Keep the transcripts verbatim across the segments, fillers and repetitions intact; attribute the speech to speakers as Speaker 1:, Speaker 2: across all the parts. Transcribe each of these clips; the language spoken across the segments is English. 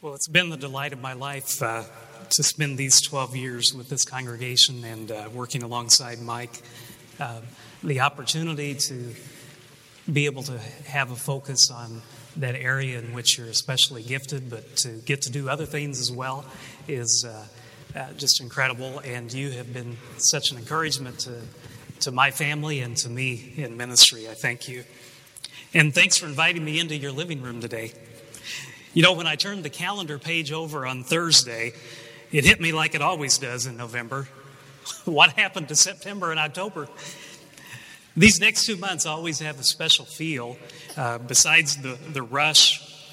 Speaker 1: Well, it's been the delight of my life uh, to spend these twelve years with this congregation and uh, working alongside Mike. Uh, the opportunity to be able to have a focus on that area in which you're especially gifted, but to get to do other things as well is uh, uh, just incredible. And you have been such an encouragement to, to my family and to me in ministry. I thank you. And thanks for inviting me into your living room today. You know, when I turned the calendar page over on Thursday, it hit me like it always does in November. What happened to September and October? These next two months always have a special feel. Uh, besides the, the rush,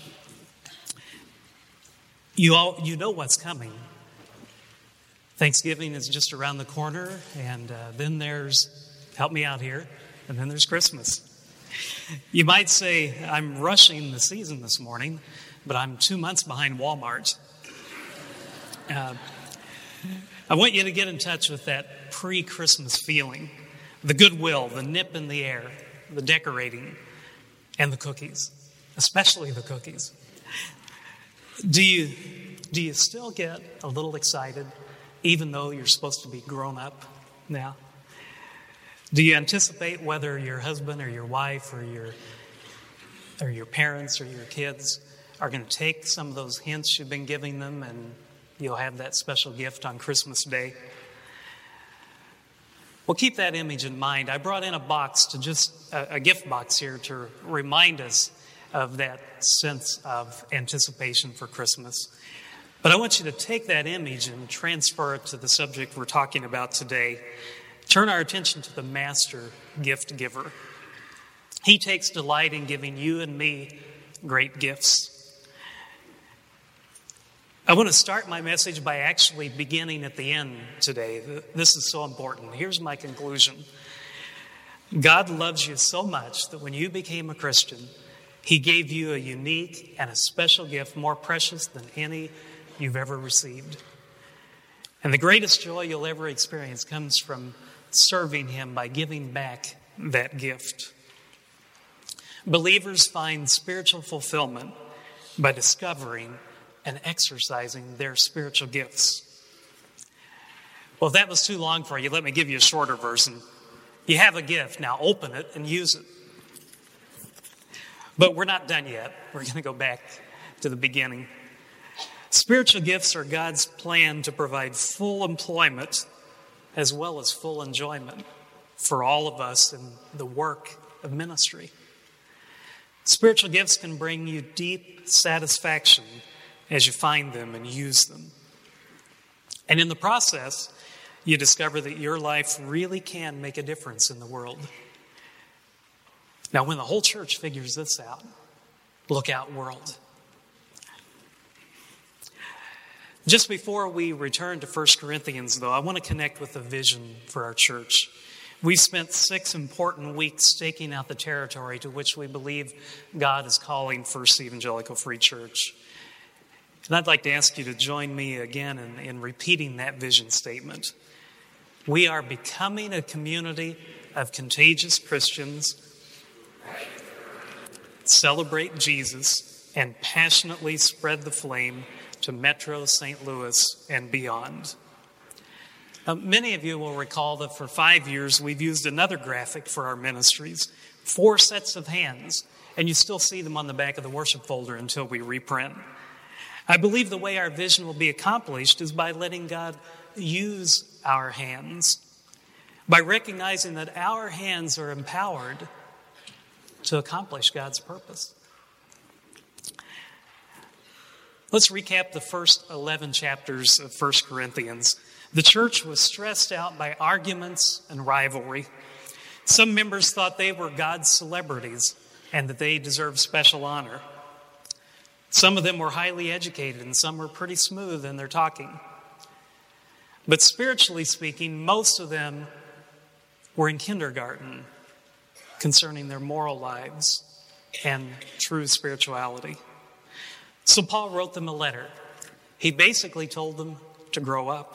Speaker 1: you all you know what's coming. Thanksgiving is just around the corner, and uh, then there's, help me out here, and then there's Christmas. You might say, I'm rushing the season this morning, but I'm two months behind Walmart. Uh, I want you to get in touch with that pre-Christmas feeling. The goodwill, the nip in the air, the decorating, and the cookies, especially the cookies. Do you, do you still get a little excited, even though you're supposed to be grown up now? Do you anticipate whether your husband or your wife or your, or your parents or your kids are going to take some of those hints you've been giving them and you'll have that special gift on Christmas Day? Well, keep that image in mind. I brought in a box to just, a, a gift box here to remind us of that sense of anticipation for Christmas. But I want you to take that image and transfer it to the subject we're talking about today. Turn our attention to the master gift giver. He takes delight in giving you and me great gifts. I want to start my message by actually beginning at the end today. This is so important. Here's my conclusion. God loves you so much that when you became a Christian, He gave you a unique and a special gift more precious than any you've ever received. And the greatest joy you'll ever experience comes from serving Him by giving back that gift. Believers find spiritual fulfillment by discovering and exercising their spiritual gifts. Well, if that was too long for you, let me give you a shorter version. You have a gift, now open it and use it. But we're not done yet. We're going to go back to the beginning. Spiritual gifts are God's plan to provide full employment as well as full enjoyment for all of us in the work of ministry. Spiritual gifts can bring you deep satisfaction as you find them and use them. And in the process, you discover that your life really can make a difference in the world. Now, when the whole church figures this out, look out, world. Just before we return to First Corinthians, though, I want to connect with a vision for our church. We've spent six important weeks staking out the territory to which we believe God is calling First Evangelical Free Church. And I'd like to ask you to join me again in, in repeating that vision statement. We are becoming a community of contagious Christians, celebrate Jesus, and passionately spread the flame to Metro Saint Louis and beyond. Uh, many of you will recall that for five years we've used another graphic for our ministries, four sets of hands, and you still see them on the back of the worship folder until we reprint. I believe the way our vision will be accomplished is by letting God use our hands, by recognizing that our hands are empowered to accomplish God's purpose. Let's recap the first eleven chapters of First Corinthians. The church was stressed out by arguments and rivalry. Some members thought they were God's celebrities and that they deserved special honor. Some of them were highly educated and some were pretty smooth in their talking. But spiritually speaking, most of them were in kindergarten concerning their moral lives and true spirituality. So Paul wrote them a letter. He basically told them to grow up.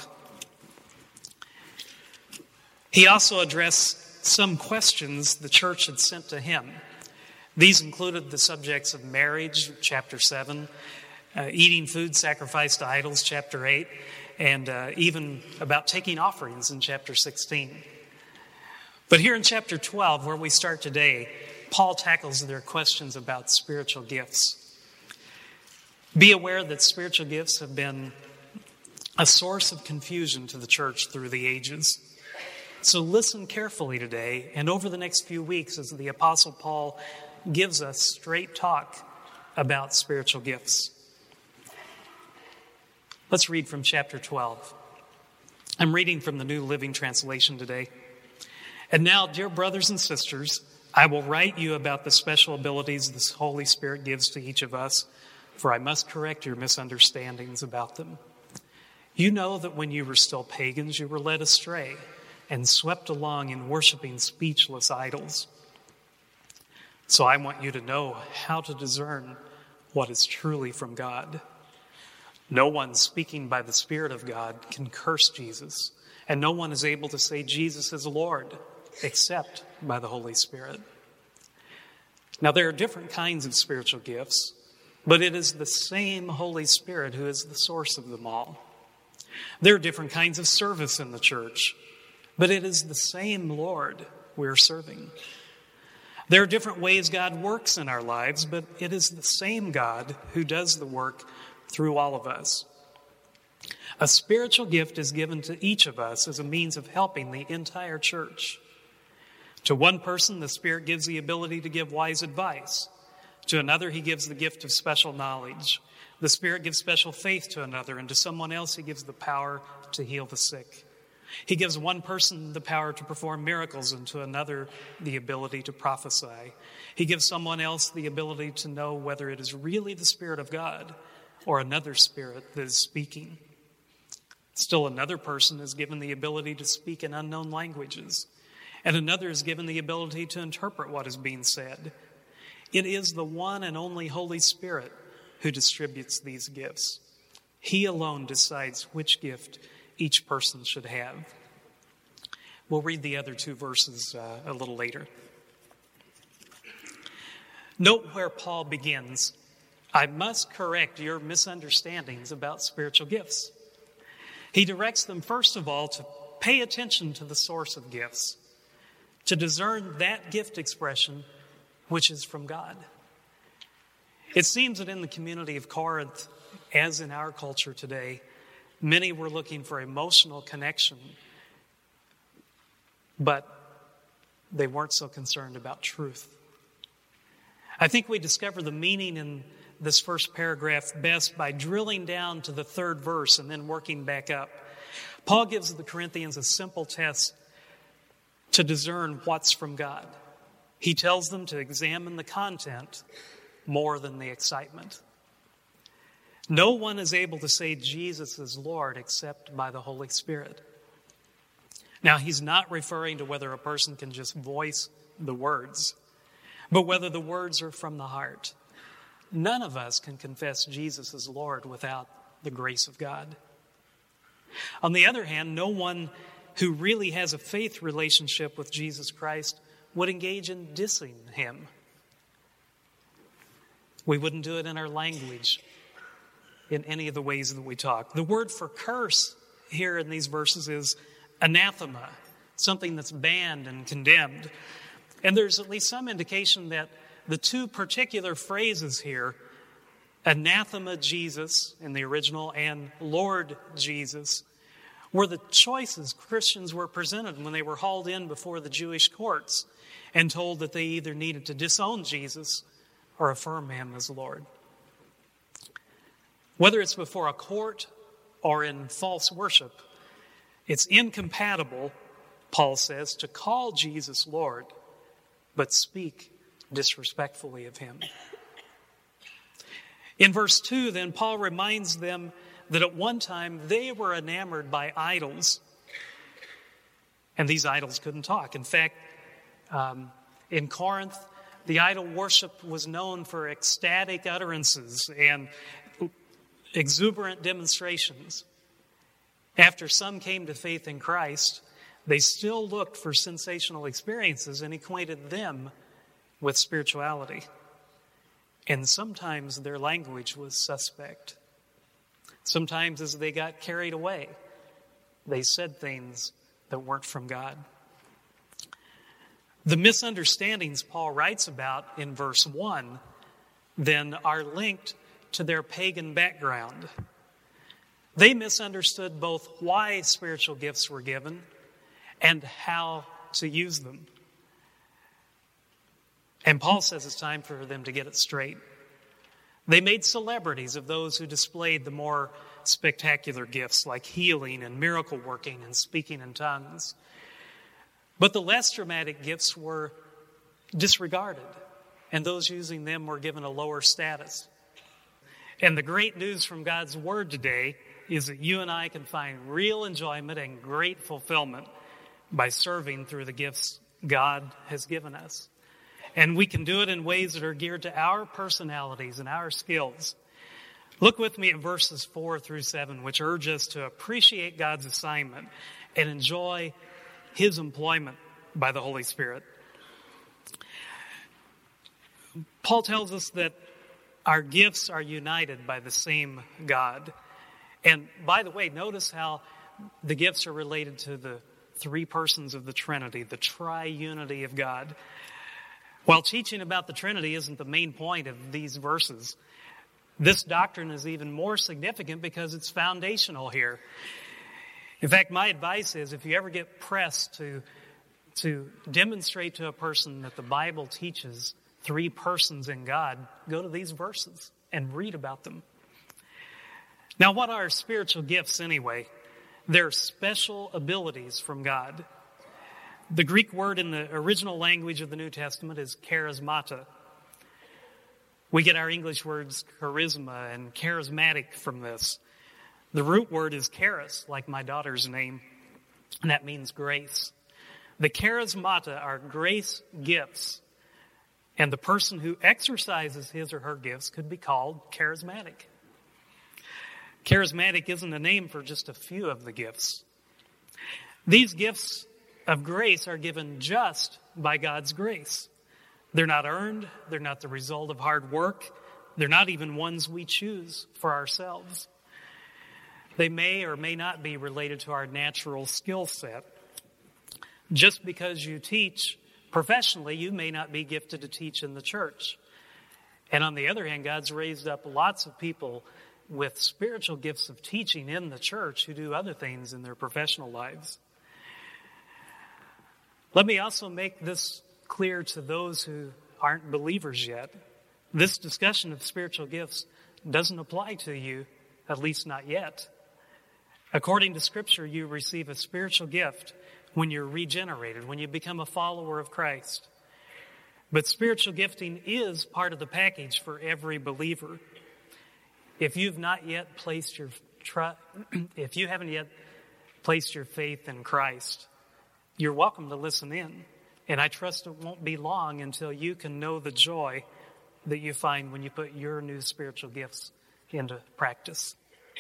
Speaker 1: He also addressed some questions the church had sent to him. These included the subjects of marriage, chapter seven, uh, eating food sacrificed to idols, chapter eight, and uh, even about taking offerings in chapter sixteen. But here in chapter twelve, where we start today, Paul tackles their questions about spiritual gifts. Be aware that spiritual gifts have been a source of confusion to the church through the ages. So listen carefully today and over the next few weeks as the Apostle Paul gives us straight talk about spiritual gifts. Let's read from chapter twelve. I'm reading from the New Living Translation today. And now, dear brothers and sisters, I will write you about the special abilities the Holy Spirit gives to each of us, for I must correct your misunderstandings about them. You know that when you were still pagans, you were led astray and swept along in worshiping speechless idols. So I want you to know how to discern what is truly from God. No one speaking by the Spirit of God can curse Jesus, and no one is able to say Jesus is Lord except by the Holy Spirit. Now, there are different kinds of spiritual gifts, but it is the same Holy Spirit who is the source of them all. There are different kinds of service in the church, but it is the same Lord we're serving. There are different ways God works in our lives, but it is the same God who does the work through all of us. A spiritual gift is given to each of us as a means of helping the entire church. To one person, the Spirit gives the ability to give wise advice. To another, he gives the gift of special knowledge. The Spirit gives special faith to another, and to someone else, he gives the power to heal the sick. He gives one person the power to perform miracles, and to another, the ability to prophesy. He gives someone else the ability to know whether it is really the Spirit of God or another spirit that is speaking. Still another person is given the ability to speak in unknown languages, and another is given the ability to interpret what is being said. It is the one and only Holy Spirit who distributes these gifts. He alone decides which gift each person should have. We'll read the other two verses uh, a little later. Note where Paul begins. I must correct your misunderstandings about spiritual gifts. He directs them, first of all, to pay attention to the source of gifts, to discern that gift expression which is from God. It seems that in the community of Corinth, as in our culture today, many were looking for emotional connection, but they weren't so concerned about truth. I think we discover the meaning in this first paragraph best by drilling down to the third verse and then working back up. Paul gives the Corinthians a simple test to discern what's from God. He tells them to examine the content more than the excitement. No one is able to say Jesus is Lord except by the Holy Spirit. Now, he's not referring to whether a person can just voice the words, but whether the words are from the heart. None of us can confess Jesus as Lord without the grace of God. On the other hand, no one who really has a faith relationship with Jesus Christ would engage in dissing him. We wouldn't do it in our language, in any of the ways that we talk. The word for curse here in these verses is anathema, something that's banned and condemned. And there's at least some indication that the two particular phrases here, anathema Jesus in the original and Lord Jesus, were the choices Christians were presented when they were hauled in before the Jewish courts and told that they either needed to disown Jesus or affirm him as Lord. Whether it's before a court or in false worship, it's incompatible, Paul says, to call Jesus Lord, but speak disrespectfully of him. In verse two, then, Paul reminds them that at one time they were enamored by idols, and these idols couldn't talk. In fact, um, in Corinth, the idol worship was known for ecstatic utterances and exuberant demonstrations. After some came to faith in Christ, they still looked for sensational experiences and equated them with spirituality. And sometimes their language was suspect. Sometimes as they got carried away, they said things that weren't from God. The misunderstandings Paul writes about in verse one then are linked to their pagan background. They misunderstood both why spiritual gifts were given and how to use them. And Paul says it's time for them to get it straight. They made celebrities of those who displayed the more spectacular gifts like healing and miracle working and speaking in tongues. But the less dramatic gifts were disregarded, and those using them were given a lower status. And the great news from God's Word today is that you and I can find real enjoyment and great fulfillment by serving through the gifts God has given us. And we can do it in ways that are geared to our personalities and our skills. Look with me at verses four through seven, which urge us to appreciate God's assignment and enjoy His employment by the Holy Spirit. Paul tells us that our gifts are united by the same God. And by the way, notice how the gifts are related to the three persons of the Trinity, the triunity of God. While teaching about the Trinity isn't the main point of these verses, this doctrine is even more significant because it's foundational here. In fact, my advice is if you ever get pressed to, to demonstrate to a person that the Bible teaches three persons in God, go to these verses and read about them. Now, what are spiritual gifts anyway? They're special abilities from God. The Greek word in the original language of the New Testament is charismata. We get our English words charisma and charismatic from this. The root word is charis, like my daughter's name, and that means grace. The charismata are grace gifts, and the person who exercises his or her gifts could be called charismatic. Charismatic isn't a name for just a few of the gifts. These gifts of grace are given just by God's grace. They're not earned. They're not the result of hard work. They're not even ones we choose for ourselves. They may or may not be related to our natural skill set. Just because you teach professionally, you may not be gifted to teach in the church. And on the other hand, God's raised up lots of people with spiritual gifts of teaching in the church who do other things in their professional lives. Let me also make this clear to those who aren't believers yet. This discussion of spiritual gifts doesn't apply to you, at least not yet. According to Scripture, you receive a spiritual gift when you're regenerated, when you become a follower of Christ. But spiritual gifting is part of the package for every believer. If you've not yet placed your trust, if you haven't yet placed your faith in Christ, you're welcome to listen in. And I trust it won't be long until you can know the joy that you find when you put your new spiritual gifts into practice.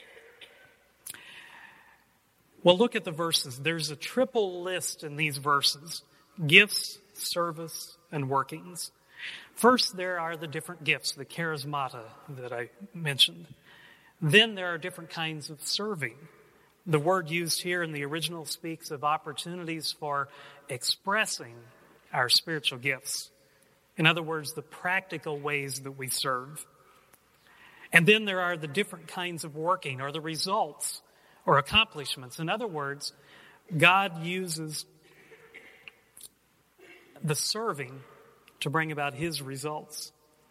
Speaker 1: Well, look at the verses. There's a triple list in these verses: gifts, service, and workings. First, there are the different gifts, the charismata that I mentioned. Then there are different kinds of serving. The word used here in the original speaks of opportunities for expressing our spiritual gifts. In other words, the practical ways that we serve. And then there are the different kinds of working, or the results or accomplishments. In other words, God uses the serving to bring about His results.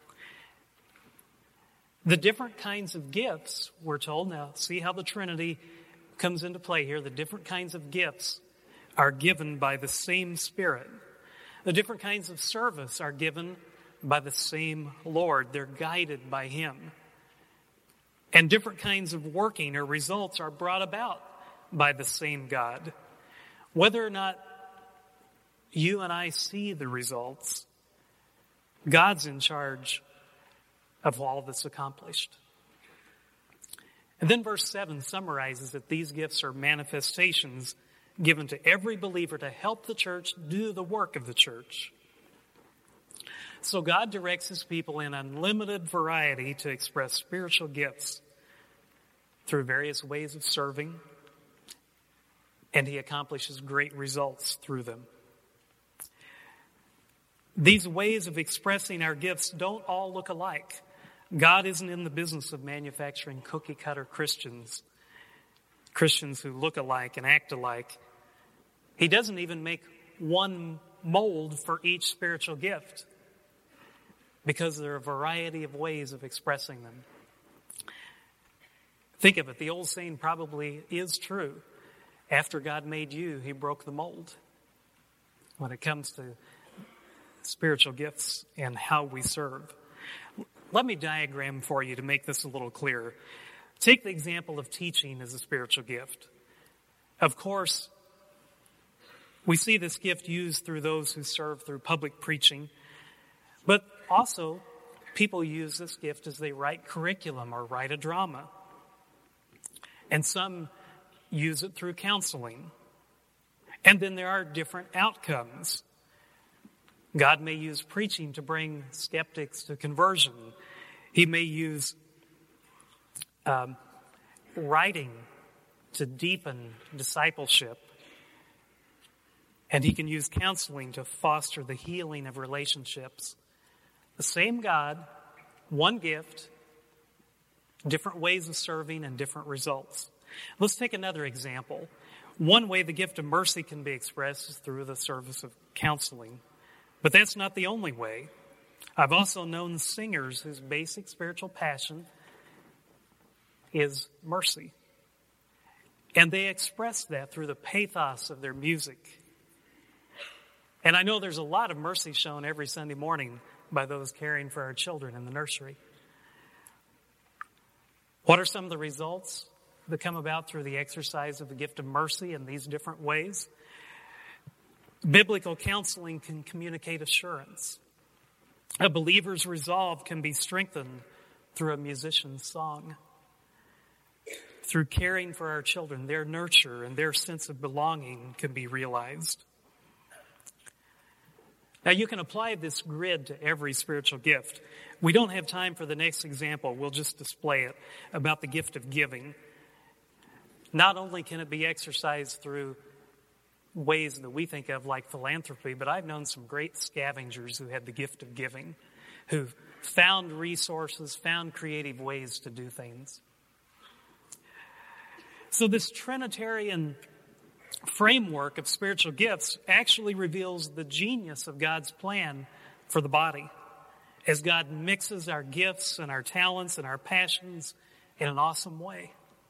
Speaker 1: The different kinds of gifts, we're told, now see how the Trinity comes into play here. The different kinds of gifts are given by the same Spirit. The different kinds of service are given by the same Lord. They're guided by Him. And different kinds of working or results are brought about by the same God. Whether or not you and I see the results, God's in charge of all that's accomplished. And then verse seven summarizes that these gifts are manifestations given to every believer to help the church do the work of the church. So God directs his people in unlimited variety to express spiritual gifts through various ways of serving, and he accomplishes great results through them. These ways of expressing our gifts don't all look alike. God isn't in the business of manufacturing cookie-cutter Christians, Christians who look alike and act alike. He doesn't even make one mold for each spiritual gift, because there are a variety of ways of expressing them. Think of it, the old saying probably is true. After God made you, he broke the mold when it comes to spiritual gifts and how we serve. Let me diagram for you to make this a little clearer. Take the example of teaching as a spiritual gift. Of course, we see this gift used through those who serve through public preaching, but also people use this gift as they write curriculum or write a drama. And some use it through counseling. And then there are different outcomes. God may use preaching to bring skeptics to conversion. He may use um, writing to deepen discipleship. And he can use counseling to foster the healing of relationships. The same God, one gift, different ways of serving and different results. Let's take another example. One way the gift of mercy can be expressed is through the service of counseling. But that's not the only way. I've also known singers whose basic spiritual passion is mercy. And they express that through the pathos of their music. And I know there's a lot of mercy shown every Sunday morning by those caring for our children in the nursery. What are some of the results that come about through the exercise of the gift of mercy in these different ways? Biblical counseling can communicate assurance. A believer's resolve can be strengthened through a musician's song. Through caring for our children, their nurture and their sense of belonging can be realized. Now, you can apply this grid to every spiritual gift. We don't have time for the next example. We'll just display it about the gift of giving. Not only can it be exercised through ways that we think of like philanthropy, but I've known some great scavengers who had the gift of giving, who found resources, found creative ways to do things. So this Trinitarian framework of spiritual gifts actually reveals the genius of God's plan for the body, as God mixes our gifts and our talents and our passions in an awesome way.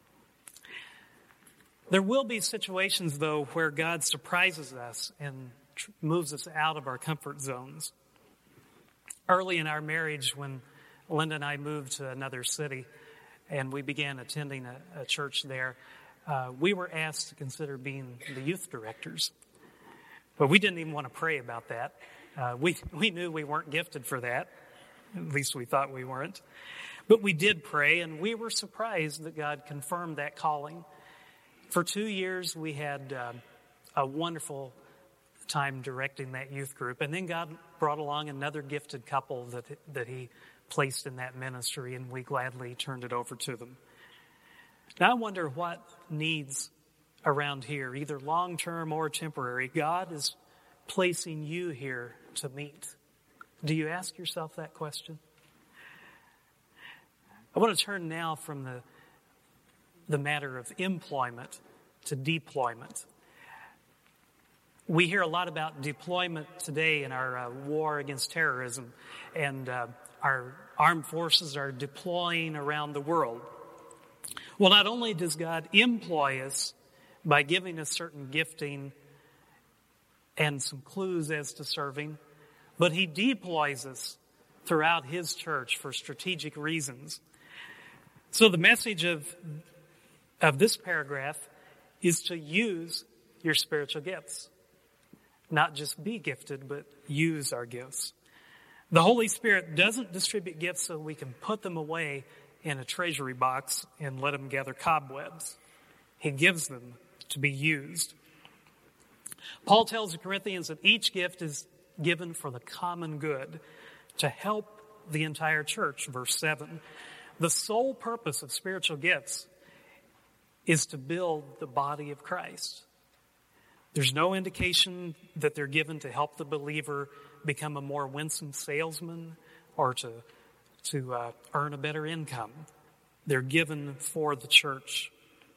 Speaker 1: There will be situations, though, where God surprises us and tr- moves us out of our comfort zones. Early in our marriage, when Linda and I moved to another city and we began attending a, a church there, uh, we were asked to consider being the youth directors. But we didn't even want to pray about that. Uh, we, we knew we weren't gifted for that. At least we thought we weren't. But we did pray, and we were surprised that God confirmed that calling. For two years, we had uh, a wonderful time directing that youth group. And then God brought along another gifted couple that that he placed in that ministry, and we gladly turned it over to them. Now, I wonder what needs around here, either long-term or temporary, God is placing you here to meet. Do you ask yourself that question? I want to turn now from the the matter of employment to deployment. We hear a lot about deployment today in our uh, war against terrorism, and uh, our armed forces are deploying around the world. Well, not only does God employ us by giving us certain gifting and some clues as to serving, but he deploys us throughout his church for strategic reasons. So the message of of this paragraph is to use your spiritual gifts. Not just be gifted, but use our gifts. The Holy Spirit doesn't distribute gifts so we can put them away in a treasury box and let them gather cobwebs. He gives them to be used. Paul tells the Corinthians that each gift is given for the common good, to help the entire church. Verse seven, the sole purpose of spiritual gifts is to build the body of Christ. There's no indication that they're given to help the believer become a more winsome salesman or to, to uh, earn a better income. They're given for the church.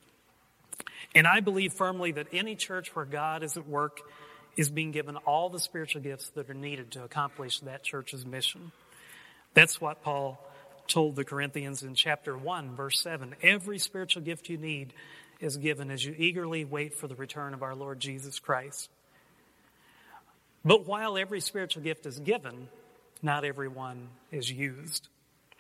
Speaker 1: And I believe firmly that any church where God is at work is being given all the spiritual gifts that are needed to accomplish that church's mission. That's what Paul told the Corinthians in chapter one, verse seven. Every spiritual gift you need is given as you eagerly wait for the return of our Lord Jesus Christ. But while every spiritual gift is given, not everyone is used.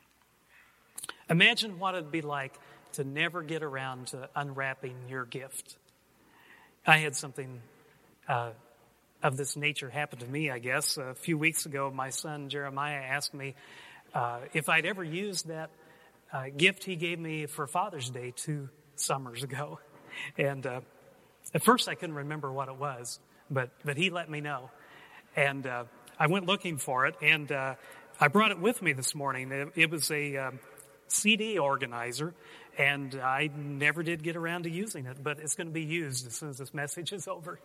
Speaker 1: Imagine what it'd be like to never get around to unwrapping your gift. I had something uh, of this nature happen to me, I guess. A few weeks ago, my son Jeremiah asked me uh, if I'd ever used that uh, gift he gave me for Father's Day two summers ago. And uh, at first I couldn't remember what it was, but, but he let me know. And uh, I went looking for it, and uh, I brought it with me this morning. It, it was a uh, C D organizer, and I never did get around to using it, but it's going to be used as soon as this message is over.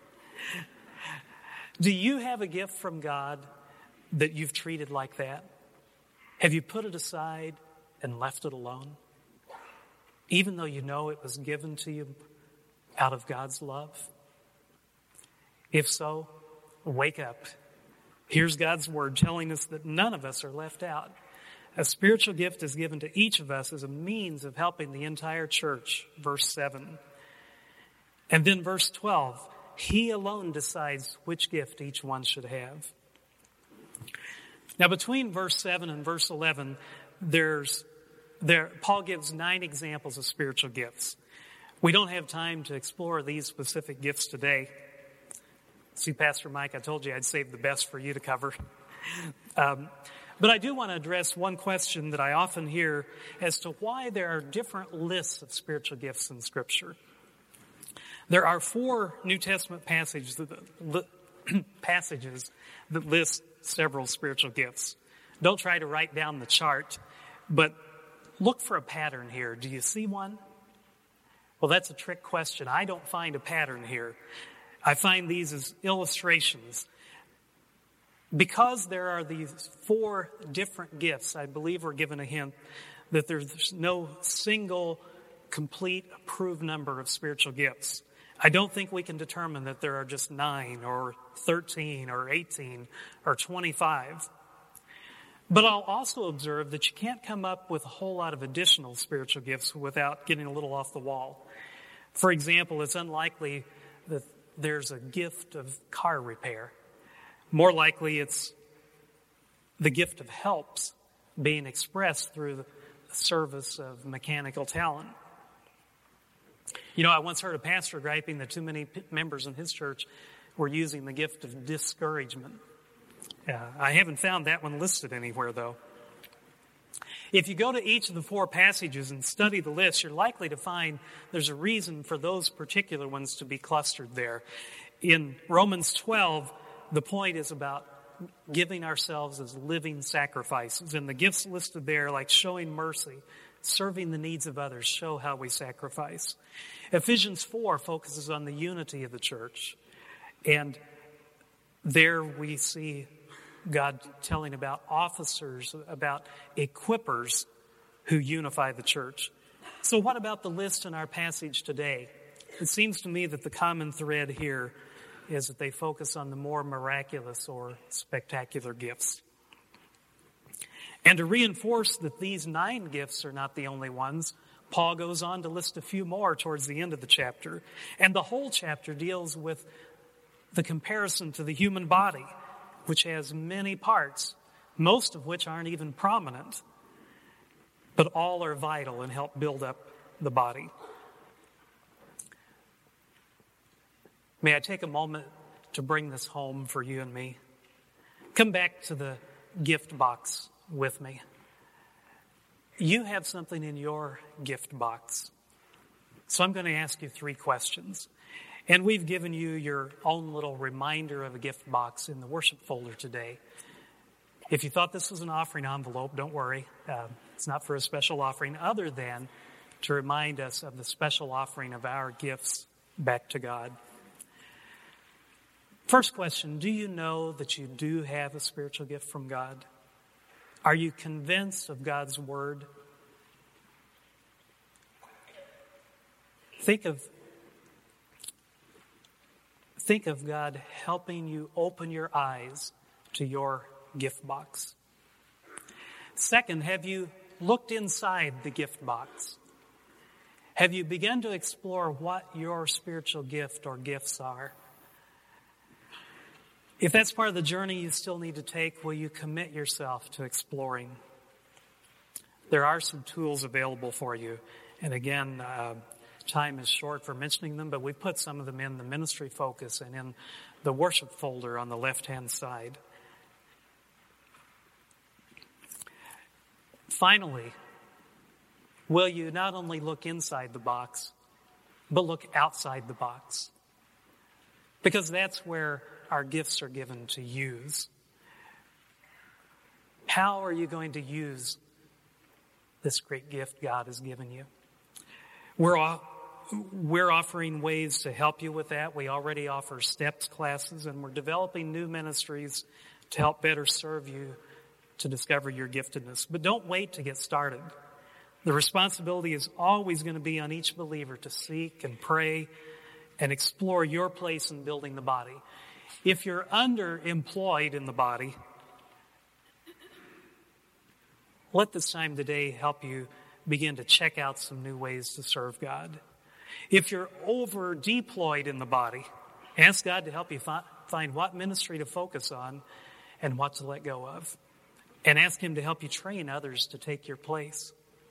Speaker 1: Do you have a gift from God that you've treated like that? Have you put it aside and left it alone? Even though you know it was given to you out of God's love? If so, wake up. Here's God's word telling us that none of us are left out. A spiritual gift is given to each of us as a means of helping the entire church. Verse seven. And then verse twelve. He alone decides which gift each one should have. Now between verse seven and verse eleven, there's there Paul gives nine examples of spiritual gifts. We don't have time to explore these specific gifts today. See, Pastor Mike, I told you I'd save the best for you to cover. Um, but I do want to address one question that I often hear as to why there are different lists of spiritual gifts in Scripture. There are four New Testament passages that, passages that list several spiritual gifts. Don't try to write down the chart, but look for a pattern here. Do you see one? Well, that's a trick question. I don't find a pattern here. I find these as illustrations. Because there are these four different gifts, I believe we're given a hint that there's no single, complete, approved number of spiritual gifts. I don't think we can determine that there are just nine or thirteen or eighteen or twenty-five. But I'll also observe that you can't come up with a whole lot of additional spiritual gifts without getting a little off the wall. For example, it's unlikely that there's a gift of car repair. More likely it's the gift of helps being expressed through the service of mechanical talent. You know, I once heard a pastor griping that too many members in his church were using the gift of discouragement. Uh, I haven't found that one listed anywhere, though. If you go to each of the four passages and study the list, you're likely to find there's a reason for those particular ones to be clustered there. In Romans twelve, the point is about giving ourselves as living sacrifices. And the gifts listed there, like showing mercy, serving the needs of others, show how we sacrifice. Ephesians four focuses on the unity of the church. And there we see God telling about officers, about equippers who unify the church. So what about the list in our passage today? It seems to me that the common thread here is that they focus on the more miraculous or spectacular gifts. And to reinforce that these nine gifts are not the only ones, Paul goes on to list a few more towards the end of the chapter. And the whole chapter deals with the comparison to the human body, which has many parts, most of which aren't even prominent, but all are vital and help build up the body. May I take a moment to bring this home for you and me? Come back to the gift box with me. You have something in your gift box. So I'm going to ask you three questions. And we've given you your own little reminder of a gift box in the worship folder today. If you thought this was an offering envelope, don't worry. Uh, it's not for a special offering other than to remind us of the special offering of our gifts back to God. First question, do you know that you do have a spiritual gift from God? Are you convinced of God's word? Think of, think of God helping you open your eyes to your gift box. Second, have you looked inside the gift box? Have you begun to explore what your spiritual gift or gifts are? If that's part of the journey you still need to take, will you commit yourself to exploring? There are some tools available for you. And again, uh, time is short for mentioning them, but we put some of them in the ministry focus and in the worship folder on the left-hand side. Finally, will you not only look inside the box, but look outside the box? Because that's where our gifts are given to use. How are you going to use this great gift God has given you? We're, we're offering ways to help you with that. We already offer STEPS classes, and we're developing new ministries to help better serve you to discover your giftedness. But don't wait to get started. The responsibility is always going to be on each believer to seek and pray and explore your place in building the body. If you're underemployed in the body, let this time today help you begin to check out some new ways to serve God. If you're over-deployed in the body, ask God to help you fi- find what ministry to focus on and what to let go of. And ask Him to help you train others to take your place.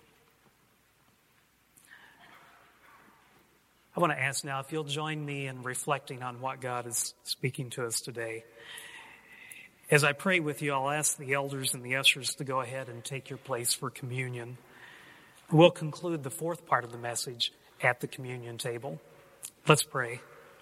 Speaker 1: I want to ask now if you'll join me in reflecting on what God is speaking to us today. As I pray with you, I'll ask the elders and the ushers to go ahead and take your place for communion. We'll conclude the fourth part of the message at the communion table. Let's pray.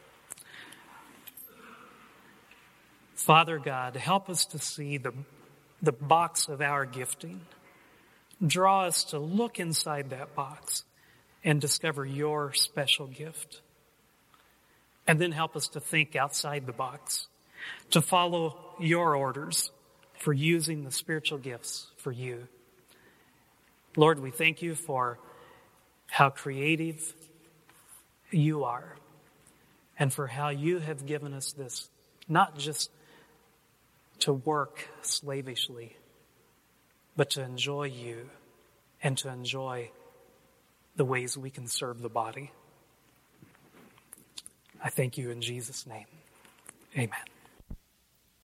Speaker 1: Father God, help us to see the, the box of our gifting. Draw us to look inside that box and discover your special gift. And then help us to think outside the box, to follow your orders for using the spiritual gifts for you. Lord, we thank you for how creative you are and for how you have given us this, not just to work slavishly, but to enjoy you and to enjoy the ways we can serve the body. I thank you in Jesus' name. Amen.